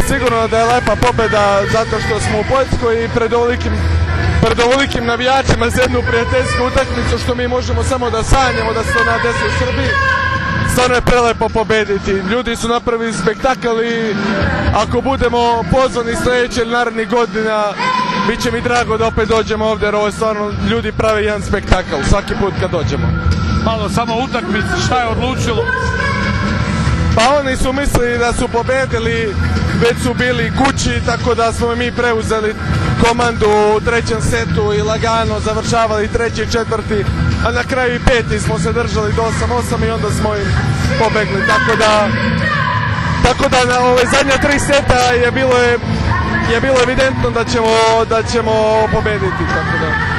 sigurno da je lepa pobjeda zato što smo u Poljskoj i pred ovolikim navijačima za jednu prijateljsku utakmicu što mi možemo samo da sanjamo da se to desi u Srbiji. Stvarno je prelepo pobediti. Ljudi su napravili spektakl i ako budemo pozvani sljedeće ili narednih godina, bit će mi drago da opet dođemo ovdje jer ovo stvarno ljudi prave jedan spektakl svaki put kad dođemo. Malo samo utakmice, šta je odlučilo? Pa oni su mislili da su pobedili, već su bili kući, tako da smo mi preuzeli komandu u trećem setu i lagano završavali treći i četvrti, a na kraju i peti smo se držali do 8-8 i onda smo im pobegli. Tako da na ove zadnja 3 seta je bilo evidentno da ćemo pobediti. Tako da.